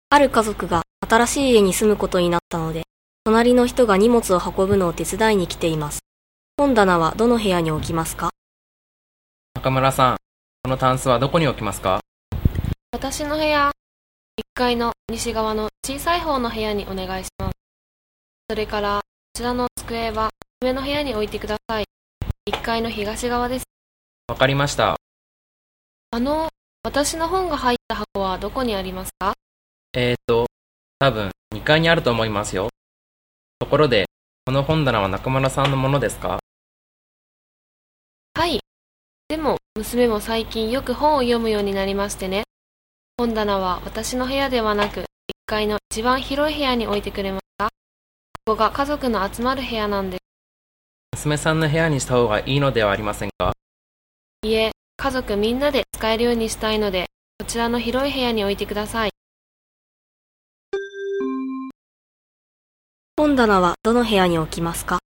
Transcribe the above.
ある家族が新しい家に住むことになったので、隣の人が荷物を運ぶのを手伝いに来ています。本棚はどの部屋に置きますか？ 中村さん、このタンスはどこに置きますか？ 私の部屋、1階の西側の小さい方の部屋にお願いします。それから、こちらの机は上の部屋に置いてください。1階の東側です。 わかりました。 私の本が入った箱はどこにありますか？ 多分2階にあると思いますよ。ところで、この本棚は中村さんのものですか？ はい。でも、娘も最近よく本を読むようになりましてね。本棚は私の部屋ではなく、1階の一番広い部屋に置いてくれますか？ここが家族の集まる部屋なんです。 娘さんの部屋にした方がいいのではありませんか？ いえ、家族みんなで使えるようにしたいので、こちらの広い部屋に置いてください。 本棚はどの部屋に置きますか？